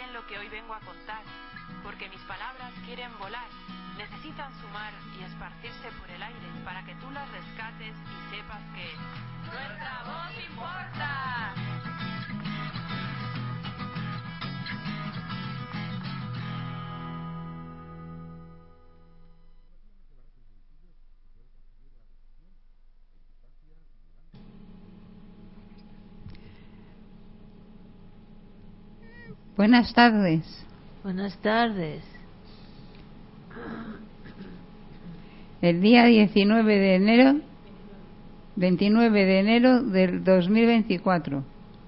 bien lo que hoy vengo a contar, porque mis palabras quieren volar, necesitan sumar y esparcirse por el aire para que tú las rescates y sepas que nuestra voz importa. Buenas tardes. Buenas tardes. El día 29 de enero del 2024.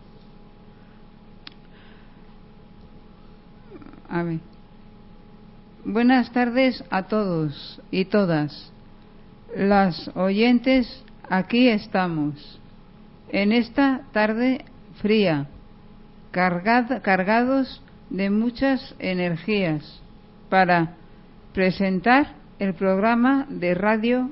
A ver. Buenas tardes a todos y todas. Las oyentes, aquí estamos. En esta tarde fría, cargados de muchas energías para presentar el programa de radio.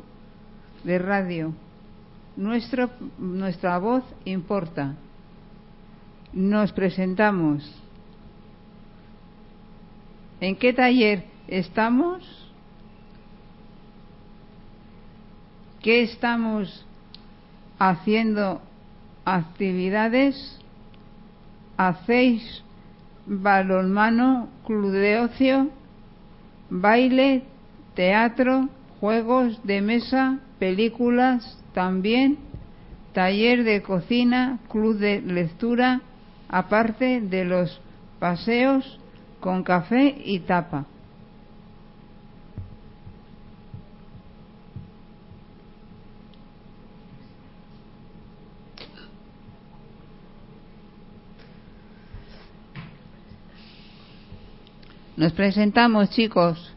Nuestra voz importa. Nos presentamos. ¿En qué taller estamos? ¿Qué estamos haciendo? Actividades. ¿Hacéis balonmano, club de ocio, baile, teatro, juegos de mesa, películas, también taller de cocina, club de lectura, aparte de los paseos con café y tapa? Nos presentamos, chicos.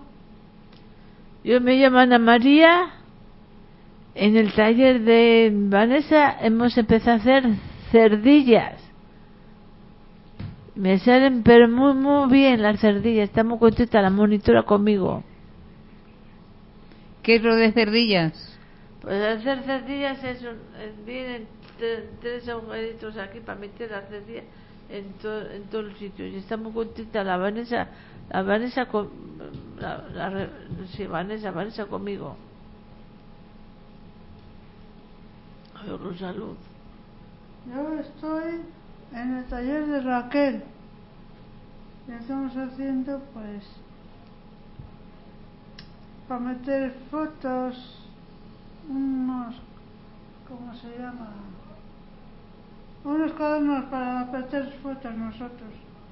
Yo me llamo Ana María. En el taller de Vanessa hemos empezado a hacer cerdillas. Me salen pero muy bien las cerdillas. Está muy contenta la monitora conmigo. ¿Qué es lo de cerdillas? Pues hacer cerdillas vienen tres agujeritos aquí para meter las cerdillas en todos los sitios. Y está muy contenta la Vanessa. Vanessa conmigo. Adiós, salud. Yo estoy en el taller de Raquel. Y estamos haciendo, pues, para meter fotos, unos, ¿cómo se llama? Unos cuadernos para meter fotos nosotros.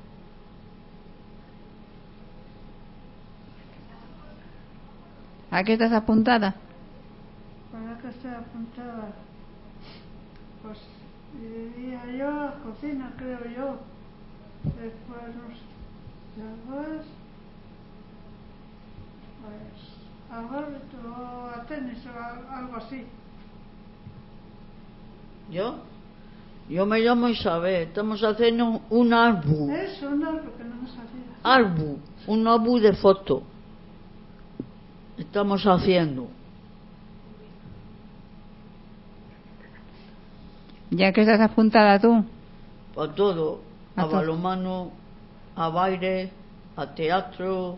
¿A qué estás apuntada? ¿Para qué estoy apuntada? Pues iría yo a cocina, creo yo. Después, no sé. Después, pues, al árbitro o a tenis o algo así. Yo me llamo Isabel. Estamos haciendo un álbum. Eso, no, porque no me sabía. Álbum, un álbum de fotos. Estamos haciendo. ¿Ya que estás apuntada tú? Para todo. A balonmano, a baile, a teatro,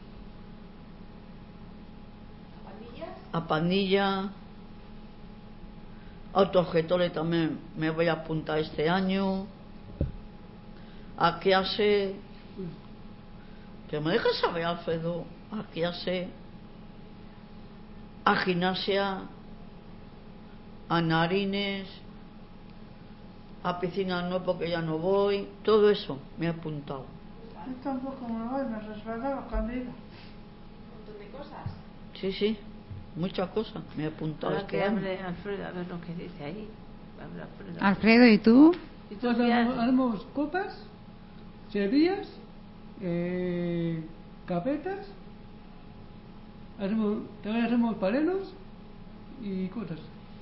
a pandilla, a autogestores también me voy a apuntar este año. A clase, que me dejas saber, Alfredo, a clase, a gimnasia, a narines, a piscina no, porque ya no voy. Todo eso me he apuntado. Yo tampoco me voy, me resbalaba cuando iba. Un montón de cosas. Sí, muchas cosas me he apuntado. Ahora que hable Alfredo, a ver lo que dice ahí. Alfredo, ¿y tú? Pues haremos copas, cerillas, capetas, también haremos parelos y cosas.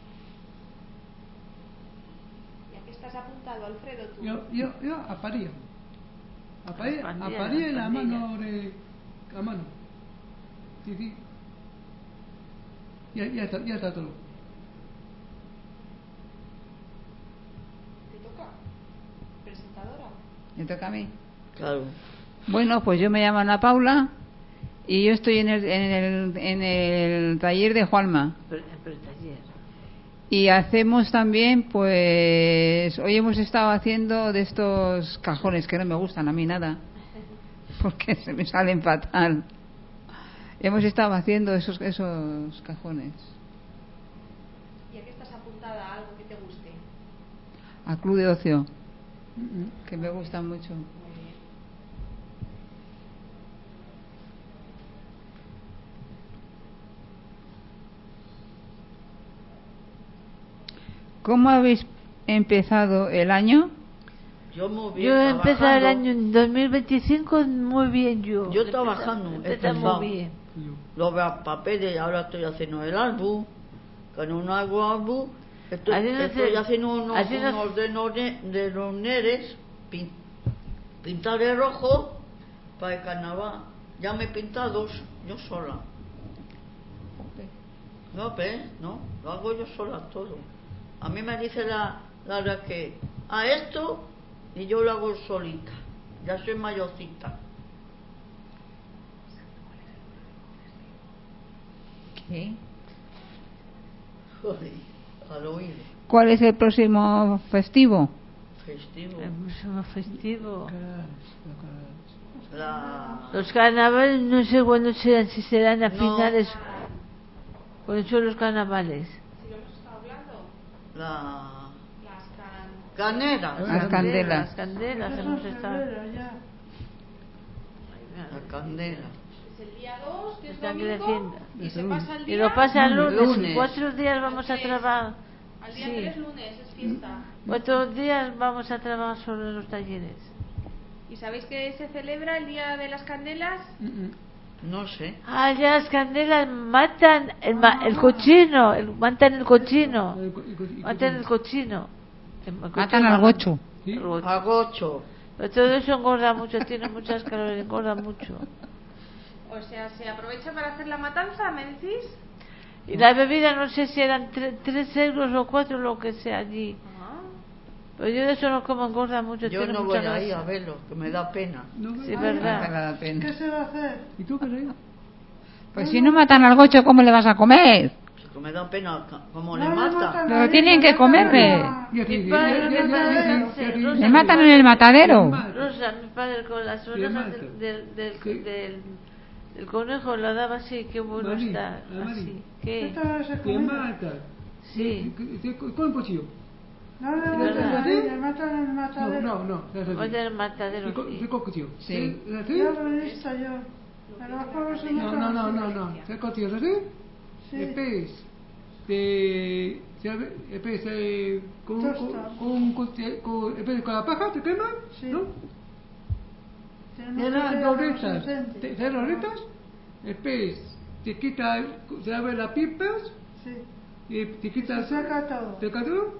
¿Y a qué estás apuntado, Alfredo, tú? Yo a paría. A paría en la mano a mano. Sí. Ya está todo. ¿Te toca? ¿Presentadora? ¿Me toca a mí? Claro. Bueno, pues yo me llamo Ana Paula y yo estoy en el taller de Juanma. Pero el taller. Y hacemos también, pues, hoy hemos estado haciendo de estos cajones que no me gustan a mí nada, porque se me salen fatal. Hemos estado haciendo esos cajones. ¿Y a qué estás apuntada? ¿Algo que te guste? A Club de Ocio, que me gusta mucho. Muy bien. ¿Cómo habéis empezado el año? Yo muy bien. Yo he empezado el trabajando. año en 2025 muy bien yo. Yo trabajando, he Empecé empezado. muy bien. Los papeles, ahora estoy haciendo el álbum. Con un álbum estoy haciendo unos de los neres, pintar de rojo para el carnaval. Ya me he pintado dos, yo sola. No, ¿ves? No, lo hago yo sola todo. A mí me dice la que a esto y yo lo hago solita. Ya soy mayorcita. ¿Qué? Joder, al oído. ¿Cuál es el próximo festivo? Festivo. El próximo festivo. La... Los carnavales no sé cuándo serán, si serán a No. finales. ¿Cuándo son los carnavales? Si lo hemos estado hablando, La... las Canera. Las candelas. Las candelas Eso hemos es estado. febrero ya. La candela. es el día 2, que es Están domingo, creciendo. y se pasa el Y día... lo pasa el lunes. Lunes. 4 días vamos a trabajar. Al día Sí. 3 lunes, es fiesta. 4 días vamos a trabajar sobre los talleres. ¿Y sabéis que se celebra el Día de las Candelas? No sé. Ah, ya las candelas matan el cochino. Matan el cochino. Matan el cochino. Matan al gocho. El gocho. Agocho. Pero todo eso engorda mucho, tiene muchas calorías, engorda mucho. O sea, ¿se aprovecha para hacer la matanza, me decís? Y la bebida no sé si eran 3 euros o 4, lo que sea allí. Ah. Pero yo de eso no como, engorda mucho, Yo tiene no mucha voy ahí grasa. a verlo, que me da pena. Sí, No verdad. me da pena. ¿Qué se va a hacer? ¿Y tú qué lees? Pues si no matan al gocho, ¿cómo le vas a comer? Que me da pena como No le matan. Pero tienen que comerle. Mi padre Le matan en el matadero. Rosa, mi padre con las orejas matan. del conejo la daba así, qué bueno Marí, está. a Marí. Así, ¿Qué ¿qué? tal ese Te comida? matan. Sí. ¿Con cuchillo? No le Sí, matan ¿verdad? así, le matan en el matadero. No. Es así. Mata en el matadero, ¿Sí, sí. con cuchillo? Sí. ¿Es así? Yo lo he visto yo. Pero los pueblos se matan así. No. ¿Sí, con cuchillo? ¿Es así? Sí. Después, con la paja te queman, Sí. ¿no? Tenemos Te que dan cuidar a los doretas, inocentes. te dan doretas, después te quita, se abre las pipas, Sí. y te quita, Se saca todo. te saca todo,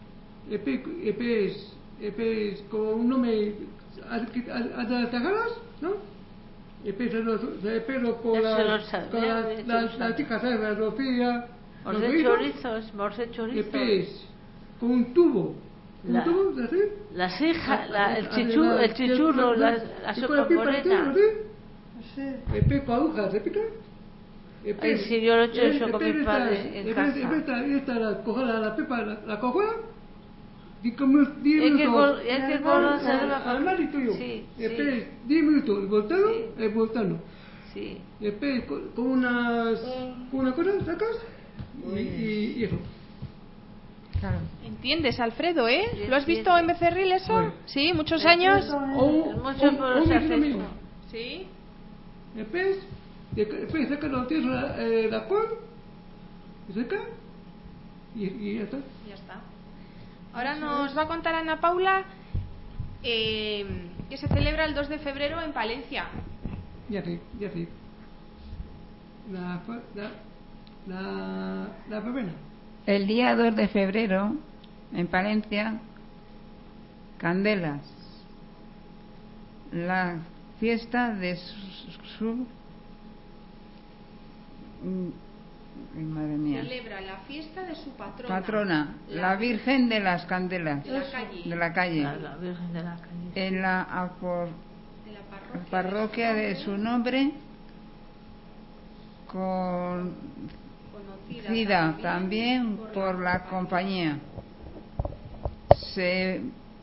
después, como uno me hace las tajadas, ¿no? Después se pelo con Ya se lo las sabe, con ya se lo las sabe. chicas, ¿sabes? La Sofía, los Morse oídos, chorizos, morse chorizos. después, con un tubo, La- ¿así? Las hijas, el Con chichurro, la la sopa pipa entera, morena. ¿sí? Sí. Después con agujas, ¿se pica? Ay, sí, yo lo he hecho eso con mi padre en casa. Esta la cojo la pepa, la cojo, y como 10 Es que minutos. conocerlo Al marito yo. Sí, Después 10 minutos, Sí. voltando. sí. Después con una cosa sacas y eso. Claro. ¿Entiendes, Alfredo, Sí, ¿Lo has visto en Becerril eso? Sí, muchos años. Mucho por los me dice lo mismo. Sí. Después saca los tíos la col, y seca, y ya está. Ya está. Ahora nos va a contar Ana Paula que se celebra el 2 de febrero en Palencia. Ya sí. La verbena. El día 2 de febrero, en Palencia, Candelas. La fiesta de su... Madre mía. Celebra la fiesta de su patrona. Patrona, la Virgen de las Candelas. De la calle. De la calle. La Virgen de la Calle. En la parroquia de su nombre, Conocida conocida también por la compañía. Se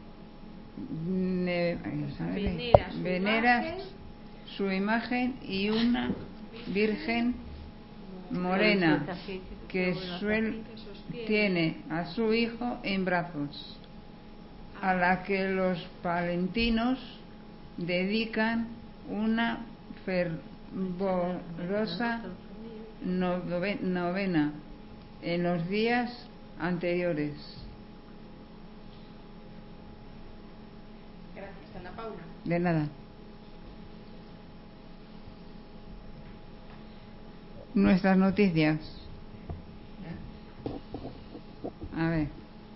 venera su imagen y una virgen morena que tiene a su hijo en brazos, a la que los palentinos dedican una fervorosa novena en los días anteriores. Gracias, Ana Paula. De nada. Nuestras noticias. A ver.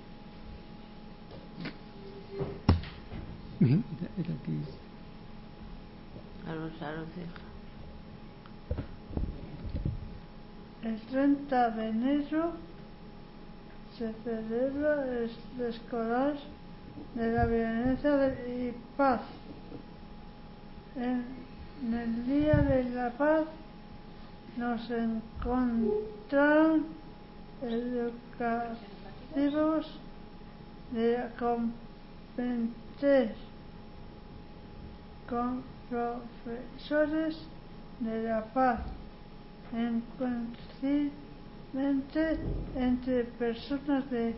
El 30 de enero se celebra el escolar de la violencia y paz. En el Día de la Paz nos encontraron educativos de competencia con profesores de la paz, encuentros entre personas de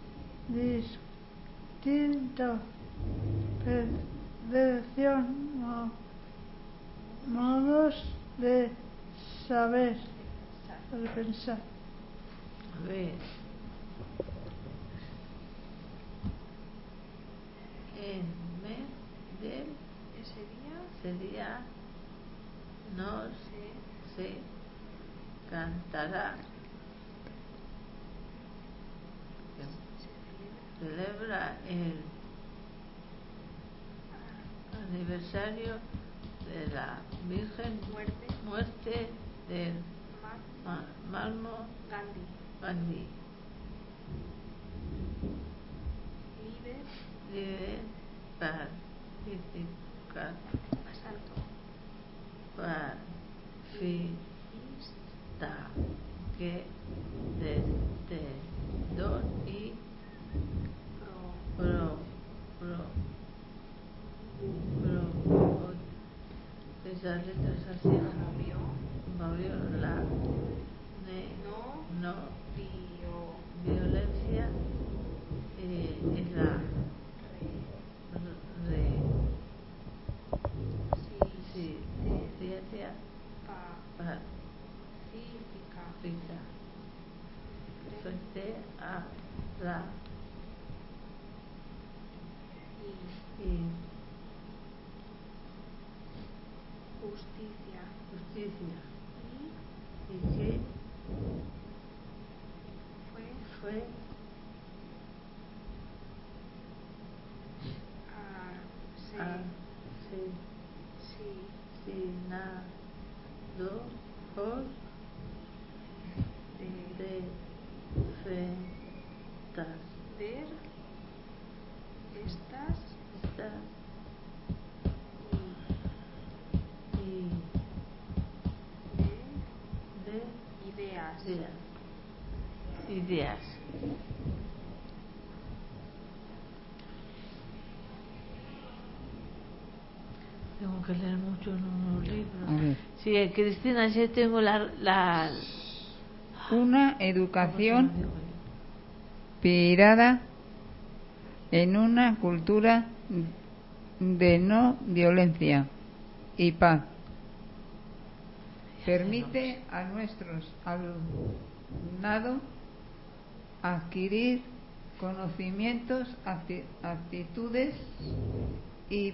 distinta percepción, modos de saber, de pensar. A ver. En mes de ese día no se cantará. Celebra el aniversario de la Virgen Muerte del Mahatma Gandhi, líder pacifista que desde y esas letras así promovió la no violencia y la ciencia pacífica frente a la justicia y que fue asesinado por defender estas ideas. Tengo que leer mucho en unos libros. A ver. Sí, Cristina, sí tengo la Una educación inspirada en una cultura de no violencia y paz. Permite a nuestros alumnado adquirir conocimientos, actitudes y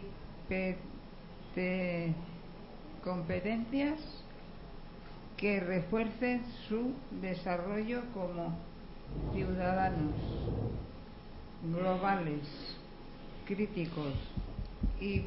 competencias que refuercen su desarrollo como ciudadanos globales, críticos y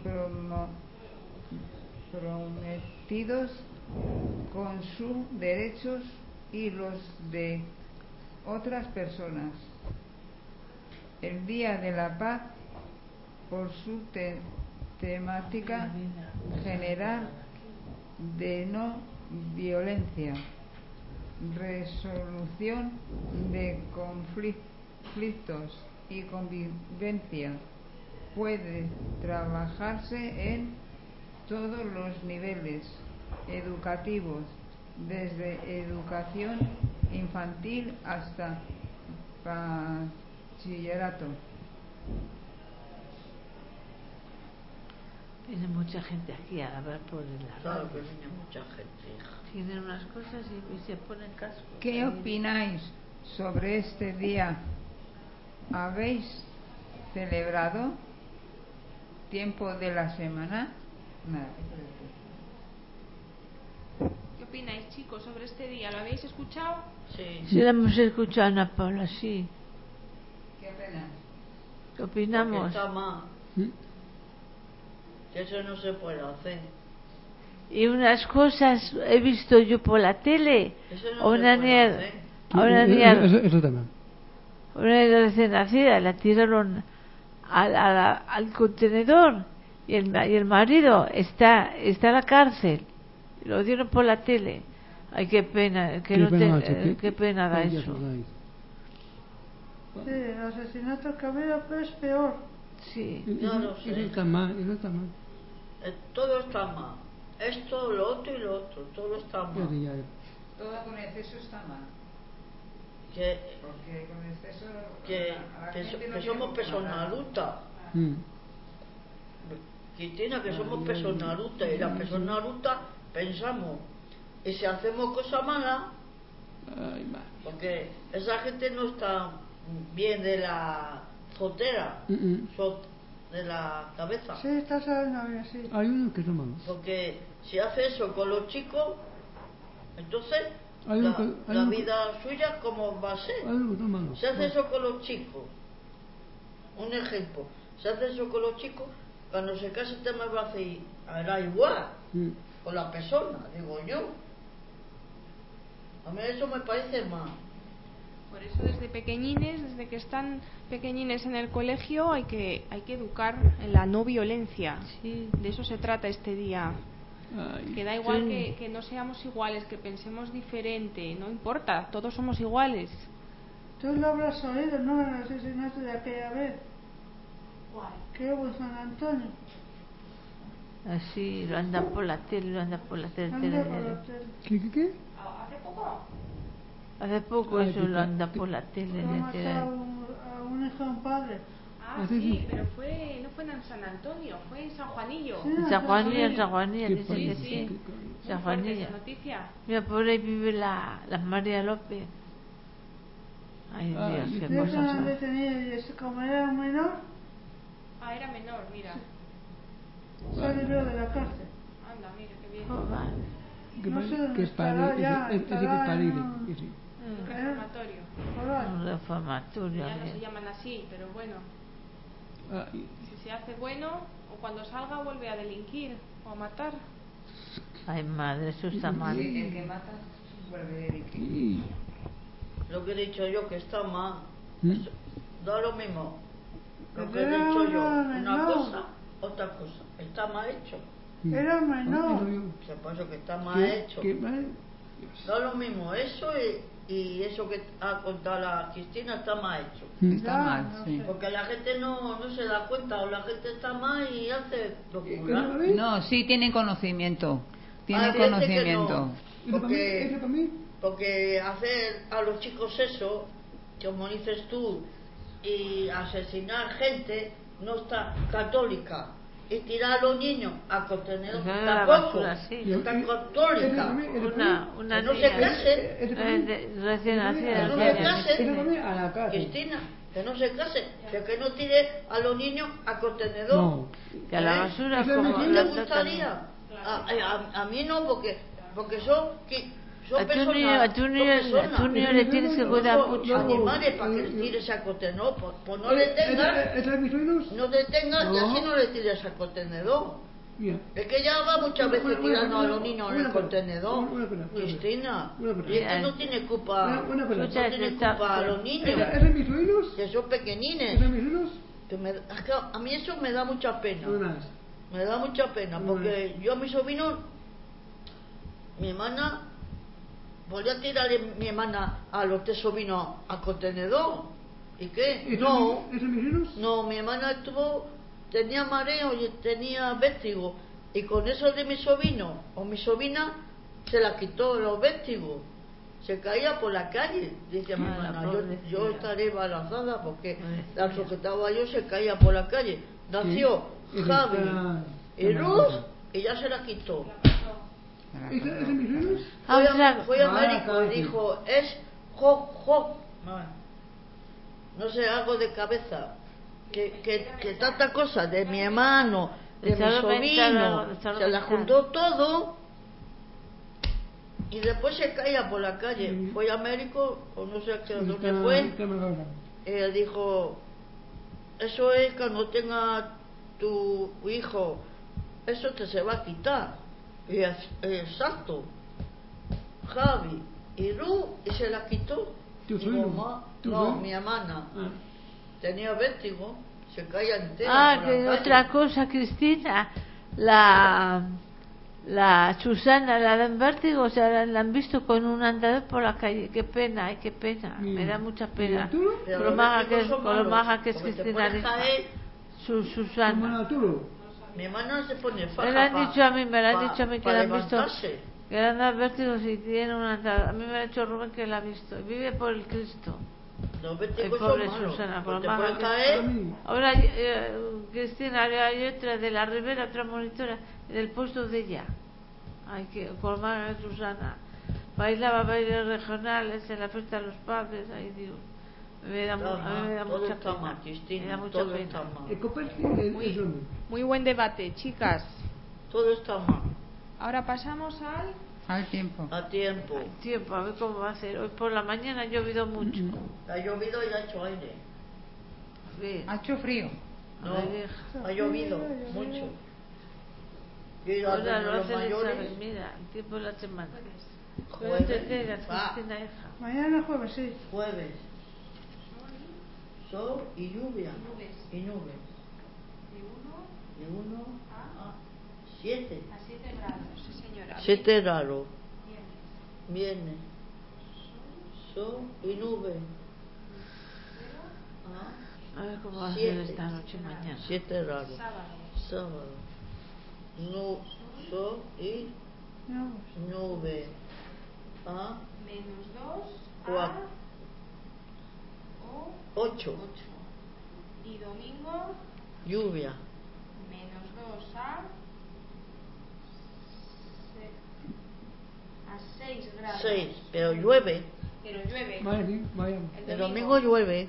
comprometidos con sus derechos y los de otras personas. El Día de la Paz, por su temática general de no violencia, resolución de conflictos y convivencia. Puede trabajarse en todos los niveles educativos, desde educación infantil hasta bachillerato. Viene mucha gente aquí a hablar por el Claro que viene mucha gente, hija. Tienen unas cosas y se ponen cascos. ¿Qué opináis sobre este día? ¿Habéis celebrado tiempo de la semana? Nada. ¿Qué opináis, chicos, sobre este día? ¿Lo habéis escuchado? Sí. Sí, la hemos escuchado, Ana Paula, sí. ¿Qué opináis? ¿Qué opinamos? Porque está mal. Que eso no se puede hacer. Y unas cosas he visto yo por la tele. Eso A no se una puede niña, hacer. a una niña, Eso también. una niña recién nacida, la tiraron al contenedor y el marido está en la cárcel. Lo dieron por la tele. Ay, qué pena, qué pena da eso. Sí, el asesinato que había es peor. Sí. Ya lo sé. Eso está mal, eso está mal. Todo está mal. Esto, lo otro y lo otro. Todo está mal. Todo con exceso está mal. Que, Porque con exceso que somos personas adultas. Cristina, que somos personas adultas. Y las personas adultas pensamos. Y si hacemos cosas malas, porque esa gente no está bien de la frontera, de la cabeza. Sí, está sabiendo bien, sí. Hay unos que son malos. Porque si hace eso con los chicos, entonces Hay la vida suya, ¿cómo va a ser? Hay unos que son malos. Si hace eso con los chicos, un ejemplo, si hace eso con los chicos, cuando se case te me va a hacer, hará igual con la persona, digo yo. A mí eso me parece mal. Por eso desde pequeñines, desde que están pequeñines en el colegio, hay que educar en la no violencia. Sí. De eso se trata este día. Que da igual que no seamos iguales, que pensemos diferente, no importa, todos somos iguales. Tú lo habrás oído, ¿no? El asesinato de aquella vez. ¿Cuál? Que hubo en San Antonio. Así, lo andan por la tele, Anda por la tele. ¿Qué? ¿Hace poco? Hace poco eso lo anda por la tele. Que ha matado a un hijo de un padre. Ah, sí, pero no fue en San Antonio, fue en San Juanillo. Sí. En San Juanilla, Qué dicen que padre. sí. San Muy fuerte Juanilla. esa noticia. Mira, por ahí vive la María López. Ay, Dios, qué Sí, que cosas han son. detenido y como era un menor, Ah, era menor, mira. se libró de la cárcel. Anda, mira, qué bien. Oh, va. No sé dónde Que es estará padre, ya, ese que es estará padre. en un- Sí. Un reformatorio. por ahí. Un reformatorio. Ya no se llaman así, pero bueno. Si se hace bueno, o cuando salga vuelve a delinquir o a matar. Ay, madre, eso está mal. Sí, el que mata vuelve de delinquir. Lo que he dicho yo que está mal, da lo mismo. Lo que Pero he dicho yo, no, una no. cosa, otra cosa. Está mal hecho. Era menor. O sea, por eso que está mal hecho. ¿Qué mal? Da lo mismo eso y eso que ha contado la Cristina está mal hecho. Está Ya, mal, no sí. sé. Porque la gente no se da cuenta o la gente está mal y hace locura. No, sí tienen conocimiento. Tienen Hay gente que conocimiento. no, porque hacer a los chicos eso, como dices tú, y asesinar gente, no está católica. Y tirar a los niños a contenedor Pues a la tampoco, basura, sí. está católica. Una Que no niña se case, recién nacida. no recién se case. nacida. a la cárcel. Cristina, que no se case, que no tire a los niños a contenedor. No. Que a la basura Eso como ¿A ti la te tratan. gustaría? A mí no, porque son A tu personas. niño, a tu niño le tienes que cuidar Son mucho. animales para que le tires a contenedor. Pues no le tengas, ¿Es mis sueños? no le tengas y No. así no le tires al contenedor. Mira. Es que ya va muchas veces tirando a los niños en el contenedor. Una pena. Cristina, Una pena. y es que no tiene culpa, Una pena. no tiene culpa a los niños, ¿Es mis sueños? que son ¿Es pequeñines. mis sueños? A mí eso me da mucha pena. Unas. Me da mucha pena, porque yo a mi sobrino, mi hermana, podía tirarle mi hermana a los 3 sobrinos al contenedor. ¿Y qué? No. No, mi hermana tenía mareo y tenía vértigo. Y con eso de mi sobrino o mi sobrina se la quitó los vértigos. Se caía por la calle, dice mi hermana. Yo estaré embarazada porque la sujetaba yo, se caía por la calle. Nació Javi y Luz y ya se la quitó. Fue a médico y dijo, es no sé, algo de cabeza. Que tanta cosa de mi hermano, de mi sobrino, se la juntó todo. Y después se caía por la calle. Fue a médico, o no sé a dónde fue. Él dijo, eso es cuando tenga tu hijo, eso te se va a quitar. Y exacto. Javi y Lu, y se la quitó. No, mi hermana. Tenía vértigo, se caía entera. Que otra cosa, Cristina, la Susana la dan vértigo, o sea, la han visto con un andador por la calle. Qué pena, qué pena, me da mucha pena. Con lo maja que es Cristina, Susana. Mi hermano se pone faja. Me lo han dicho a mí que la han visto, que le han dado vértigo si tiene un andador. A mí me ha dicho Rubén que la ha visto, vive por el Cristo. Los vértigos pobre son malos, Susana, por te lo pueden maja caer. Ahora, Cristina, hay otra de la Ribera, otra monitora del puesto de ella. Hay que formar a Susana. Bailaba bailes regionales en la fiesta de los padres. Ay, Dios. Me da mucha pena. Me da mucha pena. Muy buen debate, chicas. Todo está mal. Ahora pasamos al tiempo. A tiempo. A ver cómo va a ser. Hoy por la mañana ha llovido mucho. Ha llovido y ha hecho aire. Ha hecho frío. No, ha llovido mucho. Y ahora lo hacen mayores. Mira, el tiempo de la semana. Jueves. Mañana jueves, sí. Jueves. Sol y lluvia. Y nubes. De 1 a 7. a 7 grados, sí señora. 7 grados. Viernes. Sol y nubes. A ver cómo va a ser esta noche mañana. 7 grados. Sábado. Sol y nube. A -2 a 8. Y domingo lluvia. -2 a 6 grados. 6, pero llueve. El domingo llueve.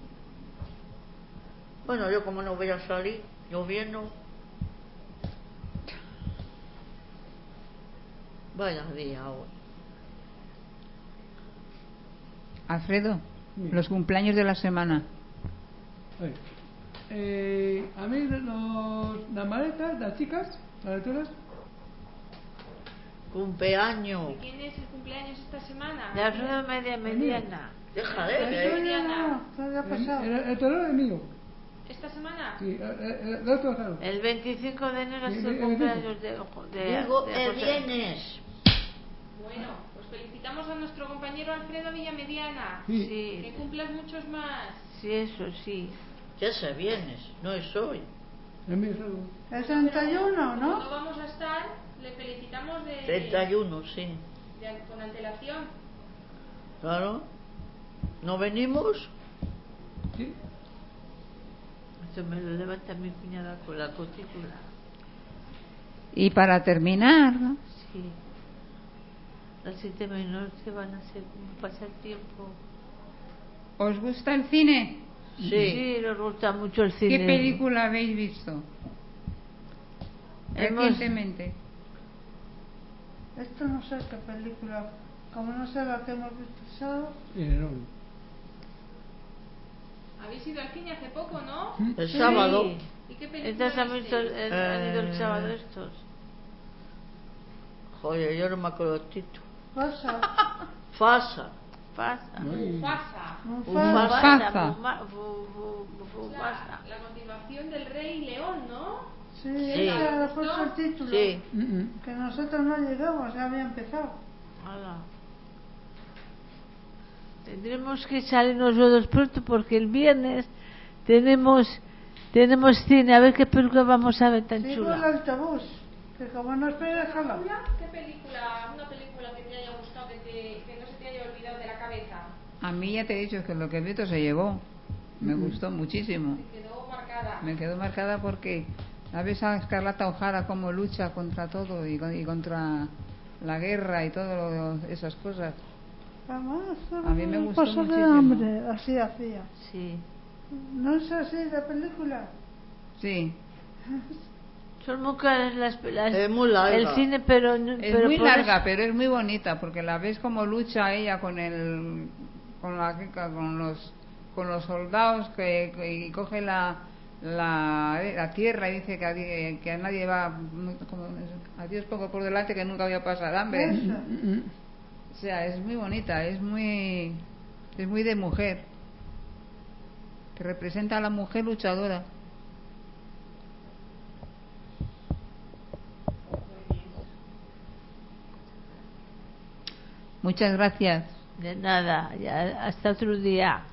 Bueno, yo como no voy a salir lloviendo. Vaya día hoy. Alfredo, los cumpleaños de la semana. A mí las maletas, las chicas, las lectoras. Cumpleaños. ¿De quién es el cumpleaños esta semana? De Alfredo Mediana. Déjale. El torero es mío. ¿Esta semana? Sí, el otro claro. El 25 de enero es el cumpleaños de Digo, el viernes. Bueno, pues felicitamos a nuestro compañero Alfredo Villamediana. Sí. Que cumplas muchos más. Sí, eso sí. Ya es viernes, no es hoy. El mío es algo. El 31, ¿no? No vamos a estar, le felicitamos 31, sí. con antelación. Claro. ¿No venimos? Sí. Esto me lo levanta mi cuñada con la cutícula. Y para terminar, Sí. Las 7 menores que van a ser como pasa el tiempo. ¿os gusta el cine? Sí, nos gusta mucho el cine. ¿Qué película habéis visto recientemente? Esto no sé qué película, como no sé la que hemos visto el sábado. Habéis ido al cine hace poco, ¿no? El sábado. ¿Y qué película Entonces han ido visteis? el sábado estos. Joder, yo no me acuerdo el título. Pasa. Fasa. Mufasa. Mufasa. La continuación del Rey León, ¿no? Sí, ella ha puesto el título. Sí. Que nosotros no llegamos, ya había empezado. Hola. Tendremos que salir nosotros pronto porque el viernes tenemos cine. A ver qué película vamos a ver tan Sí, chula. con el autobús. Que como no esperes sola. ¿Qué película, una película que te haya gustado, que no se te haya olvidado de la cabeza? A mí ya te he dicho que lo que Beto se llevó me gustó muchísimo. Te quedó marcada. Me quedó marcada porque sabes a Escarlata O'Hara cómo lucha contra todo y contra la guerra y todas esas cosas. Vamos, A mí me gustó paso de muchísimo. hambre, así hacía. Sí. ¿No es así la película? Sí, Son muy caras Es muy larga. el cine, pero es muy larga, pero es muy bonita porque la ves cómo lucha ella con los soldados y coge la tierra y dice que a nadie va, como, a Dios pongo por delante que nunca voy a pasar hambre. Eso. O sea, es muy bonita, es muy de mujer, que representa a la mujer luchadora. Muchas gracias. De nada, ya, hasta otro día.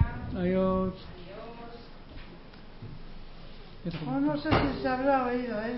Adiós. No sé si se habrá oído, ¿eh?